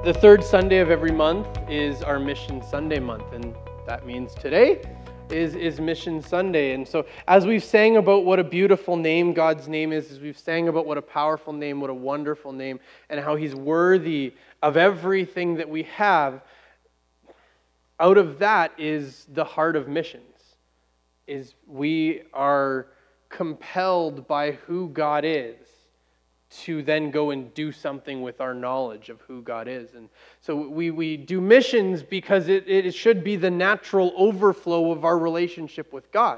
The third Sunday of every month is our Mission Sunday month, and that means today is Mission Sunday. And so as we've sang about what a beautiful name God's name is, as we've sang about what a powerful name, what a wonderful name, and how He's worthy of everything that we have, out of that is the heart of missions, is we are compelled by who God is to then go and do something with our knowledge of who God is. And so we do missions because it should be the natural overflow of our relationship with God.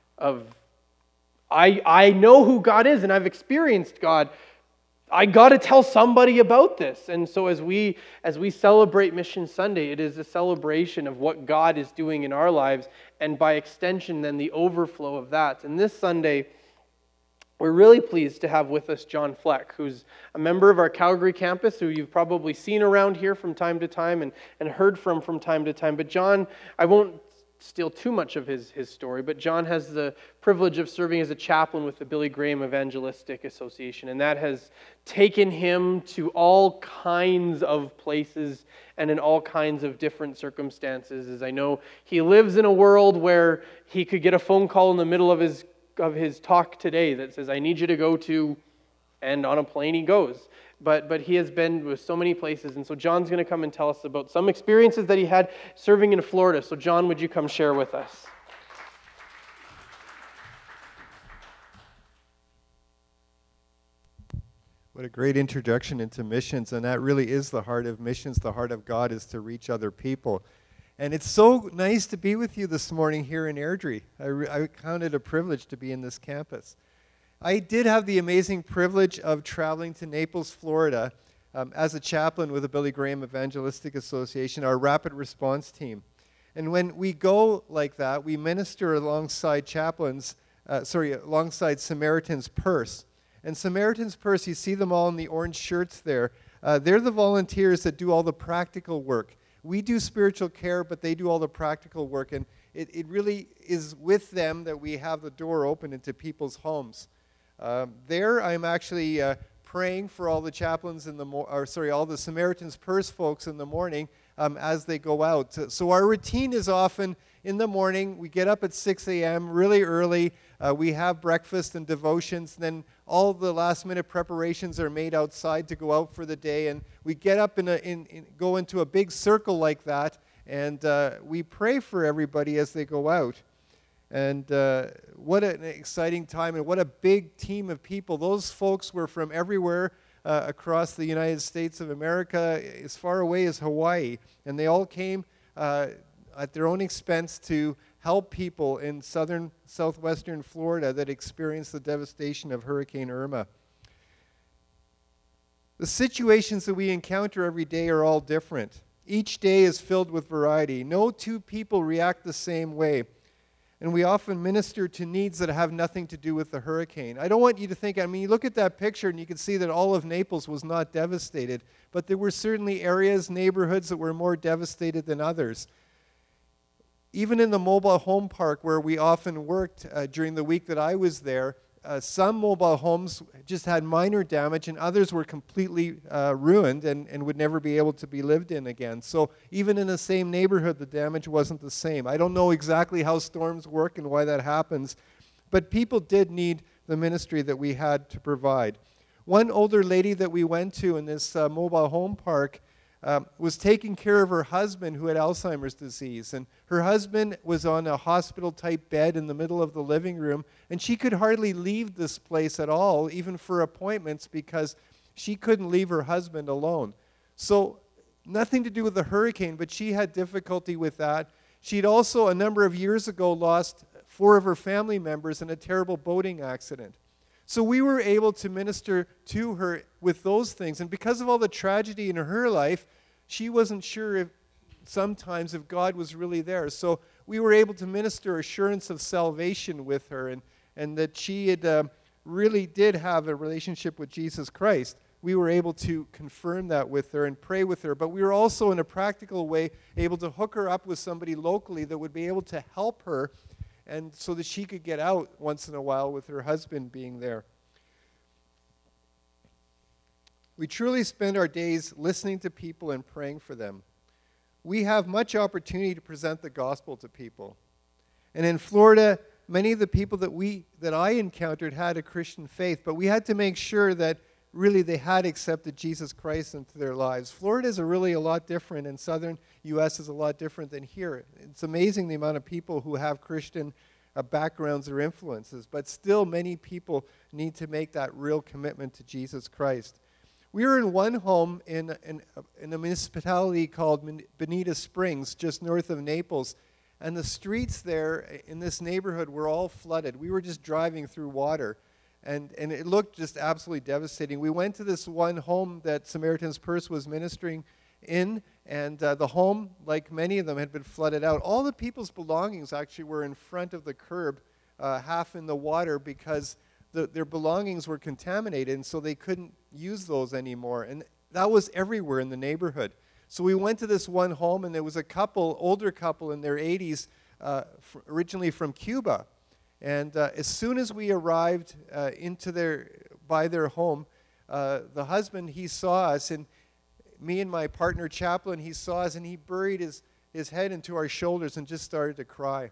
I know who God is and I've experienced God. I got to tell somebody about this. And so as we celebrate Mission Sunday, it is a celebration of what God is doing in our lives, and by extension then the overflow of that. And this Sunday, we're really pleased to have with us John Fleck, who's a member of our Calgary campus, who you've probably seen around here from time to time and heard from time to time. But John, I won't steal too much of his story, but John has the privilege of serving as a chaplain with the Billy Graham Evangelistic Association, and that has taken him to all kinds of places and in all kinds of different circumstances. As I know, he lives in a world where he could get a phone call in the middle of his talk today that says, I need you to go to, and on a plane he goes. But he has been with so many places, and so John's going to come and tell us about some experiences that he had serving in Florida. So John, would you come share with us? What a great introduction into missions, and that really is the heart of missions. The heart of God is to reach other people. And it's so nice to be with you this morning here in Airdrie. I count it a privilege to be in this campus. I did have the amazing privilege of traveling to Naples, Florida, as a chaplain with the Billy Graham Evangelistic Association, our rapid response team. And when we go like that, we minister alongside alongside Samaritan's Purse. And Samaritan's Purse, you see them all in the orange shirts there. They're the volunteers that do all the practical work. We do spiritual care, but they do all the practical work, and it really is with them that we have the door open into people's homes. There, I'm actually praying for all the chaplains all the Samaritan's Purse folks in the morning as they go out. So our routine is often in the morning. We get up at 6 a.m. really early. We have breakfast and devotions. And then all the last-minute preparations are made outside to go out for the day. And we get up go into a big circle like that, and we pray for everybody as they go out. And what an exciting time, and what a big team of people. Those folks were from everywhere across the United States of America, as far away as Hawaii. And they all came at their own expense to help people in southwestern Florida that experienced the devastation of Hurricane Irma. The situations that we encounter every day are all different. Each day is filled with variety. No two people react the same way. And we often minister to needs that have nothing to do with the hurricane. I don't want you to think, you look at that picture and you can see that all of Naples was not devastated, but there were certainly areas, neighborhoods that were more devastated than others. Even in the mobile home park where we often worked during the week that I was there, some mobile homes just had minor damage, and others were completely ruined and would never be able to be lived in again. So even in the same neighborhood, the damage wasn't the same. I don't know exactly how storms work and why that happens, but people did need the ministry that we had to provide. One older lady that we went to in this mobile home park was taking care of her husband who had Alzheimer's disease. And her husband was on a hospital-type bed in the middle of the living room, and she could hardly leave this place at all, even for appointments, because she couldn't leave her husband alone. So nothing to do with the hurricane, but she had difficulty with that. She'd also, a number of years ago, lost 4 of her family members in a terrible boating accident. So we were able to minister to her with those things. And because of all the tragedy in her life, she wasn't sure sometimes if God was really there. So we were able to minister assurance of salvation with her, and that she had really did have a relationship with Jesus Christ. We were able to confirm that with her and pray with her. But we were also, in a practical way, able to hook her up with somebody locally that would be able to help her, and so that she could get out once in a while with her husband being there. We truly spend our days listening to people and praying for them. We have much opportunity to present the gospel to people. And in Florida, many of the people that I encountered had a Christian faith, but we had to make sure that really they had accepted Jesus Christ into their lives. Florida is really a lot different, and southern U.S. is a lot different than here. It's amazing the amount of people who have Christian backgrounds or influences, but still many people need to make that real commitment to Jesus Christ. We were in one home in a municipality called Bonita Springs, just north of Naples, and the streets there in this neighborhood were all flooded. We were just driving through water, and it looked just absolutely devastating. We went to this one home that Samaritan's Purse was ministering in, and the home, like many of them, had been flooded out. All the people's belongings actually were in front of the curb, half in the water, because their belongings were contaminated, and so they couldn't use those anymore. And that was everywhere in the neighborhood. So we went to this one home, and there was a couple, older couple in their 80s, originally from Cuba. And as soon as we arrived by their home, the husband, he saw us, and me and my partner chaplain, he saw us, and he buried his head into our shoulders and just started to cry.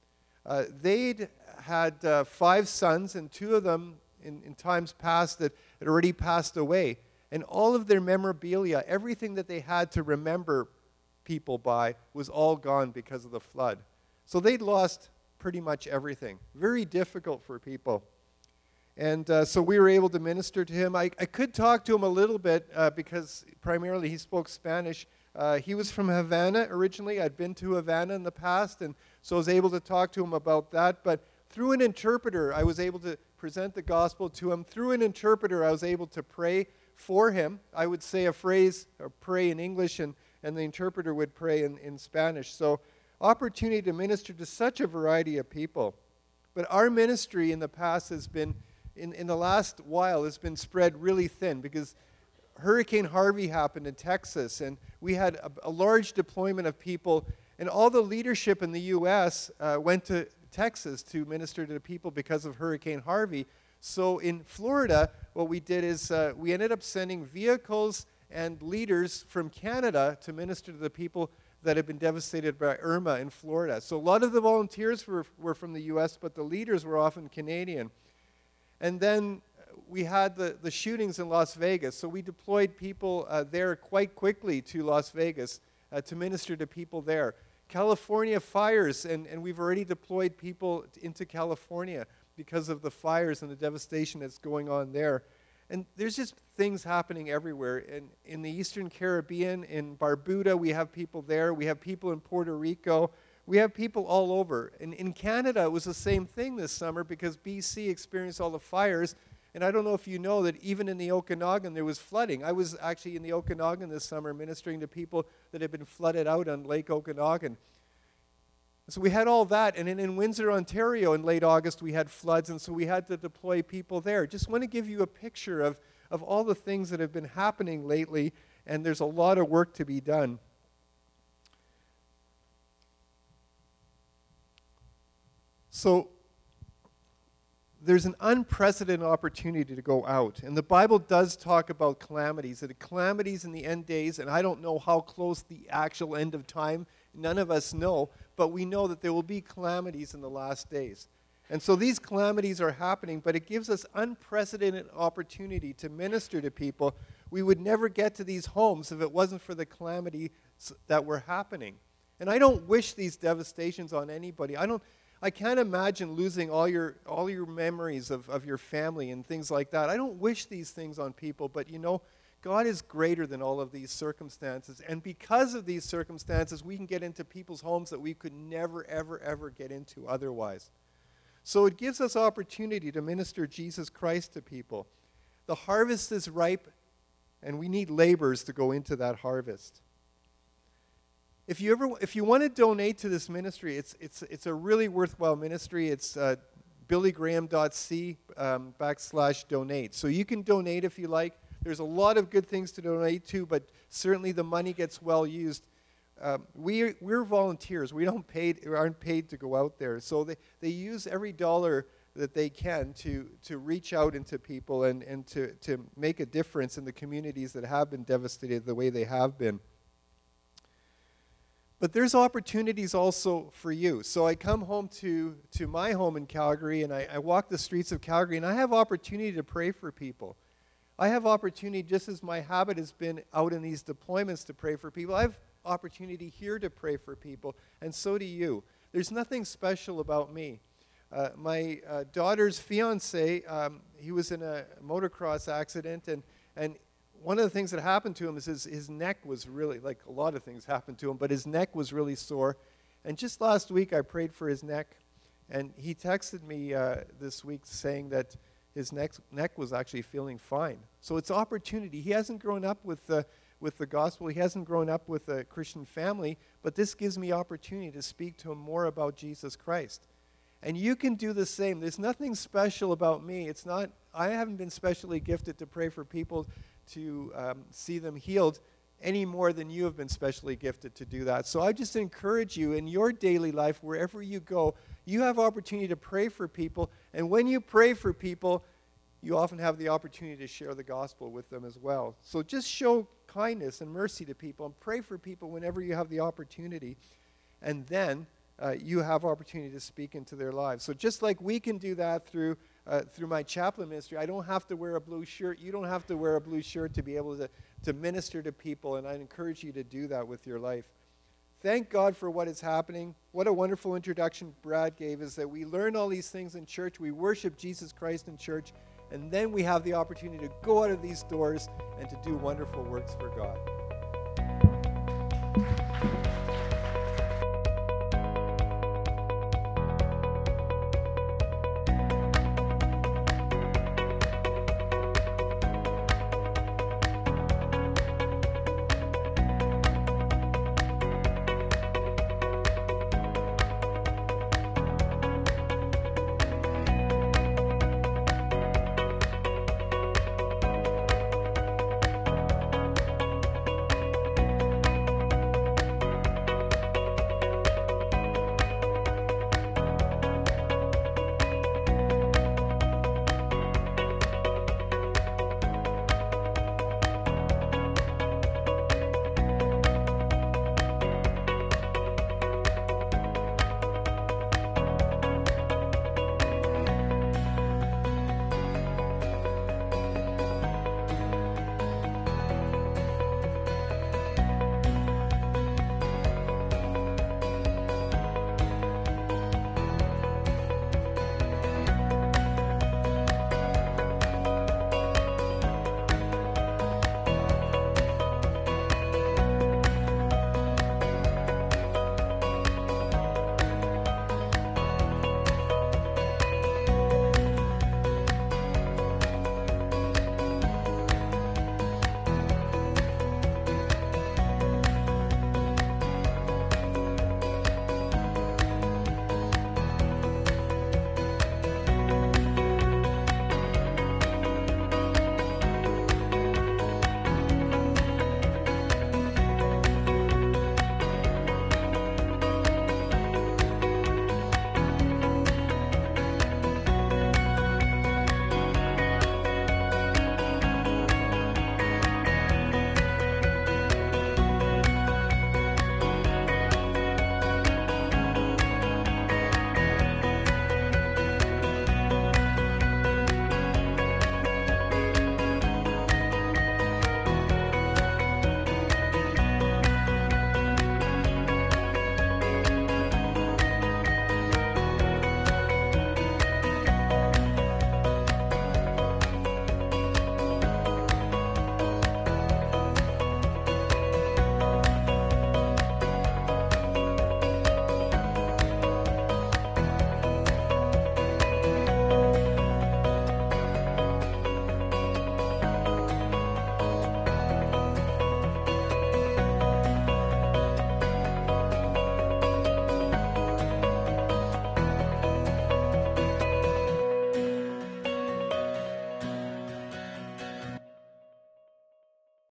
They'd had 5 sons, and 2 of them in times past that had already passed away. And all of their memorabilia, everything that they had to remember people by, was all gone because of the flood. So they'd lost pretty much everything. Very difficult for people. And so we were able to minister to him. I could talk to him a little bit because primarily he spoke Spanish. He was from Havana originally. I'd been to Havana in the past, and so I was able to talk to him about that. But through an interpreter, I was able to present the gospel to him. Through an interpreter, I was able to pray for him. I would say a phrase or pray in English, and the interpreter would pray in Spanish. So opportunity to minister to such a variety of people. But our ministry in the past has been, in the last while, has been spread really thin because Hurricane Harvey happened in Texas, and we had a large deployment of people, and all the leadership in the U.S. Went to Texas to minister to the people because of Hurricane Harvey. So in Florida, what we did is we ended up sending vehicles and leaders from Canada to minister to the people that had been devastated by Irma in Florida. So a lot of the volunteers were from the U.S., but the leaders were often Canadian. And then we had the shootings in Las Vegas, so we deployed people there quite quickly to Las Vegas to minister to people there. California fires, and we've already deployed people into California because of the fires and the devastation that's going on there. And there's just things happening everywhere. In the Eastern Caribbean, in Barbuda, we have people there. We have people in Puerto Rico. We have people all over. And in Canada, it was the same thing this summer because BC experienced all the fires. And I don't know if you know that even in the Okanagan, there was flooding. I was actually in the Okanagan this summer ministering to people that had been flooded out on Lake Okanagan. So we had all that, and then in Windsor, Ontario, in late August, we had floods, and so we had to deploy people there. Just want to give you a picture of all the things that have been happening lately, and there's a lot of work to be done. So there's an unprecedented opportunity to go out, and the Bible does talk about calamities, and calamities in the end days, and I don't know how close the actual end of time, none of us know, but we know that there will be calamities in the last days. And so these calamities are happening, but it gives us unprecedented opportunity to minister to people. We would never get to these homes if it wasn't for the calamities that were happening. And I don't wish these devastations on anybody. I can't imagine losing all your memories of your family and things like that. I don't wish these things on people, but you know, God is greater than all of these circumstances. And because of these circumstances, we can get into people's homes that we could never, ever, ever get into otherwise. So it gives us opportunity to minister Jesus Christ to people. The harvest is ripe, and we need laborers to go into that harvest. If you want to donate to this ministry, it's a really worthwhile ministry. It's billygraham.c/donate. So you can donate if you like. There's a lot of good things to donate to, but certainly the money gets well used. We're volunteers. We aren't paid to go out there. So they use every dollar that they can to reach out into people and to make a difference in the communities that have been devastated the way they have been. But there's opportunities also for you. So I come home to my home in Calgary, and I walk the streets of Calgary, and I have opportunity to pray for people. I have opportunity, just as my habit has been out in these deployments, to pray for people. I have opportunity here to pray for people, and so do you. There's nothing special about me. My daughter's fiance, he was in a motocross accident, and one of the things that happened to him is his neck was really, like a lot of things happened to him, but his neck was really sore. And just last week I prayed for his neck, and he texted me this week saying that his neck was actually feeling fine. So it's opportunity. He hasn't grown up with the gospel. He hasn't grown up with a Christian family, but this gives me opportunity to speak to him more about Jesus Christ. And you can do the same. There's nothing special about me. I haven't been specially gifted to pray for people to see them healed any more than you have been specially gifted to do that. So I just encourage you in your daily life, wherever you go, you have opportunity to pray for people. And when you pray for people, you often have the opportunity to share the gospel with them as well. So just show kindness and mercy to people and pray for people whenever you have the opportunity. And then you have opportunity to speak into their lives. So just like we can do that through my chaplain ministry, I don't have to wear a blue shirt. You don't have to wear a blue shirt to be able to minister to people, and I encourage you to do that with your life. Thank God for what is happening. What a wonderful introduction Brad gave, is that we learn all these things in church, we worship Jesus Christ in church, and then we have the opportunity to go out of these doors and to do wonderful works for God.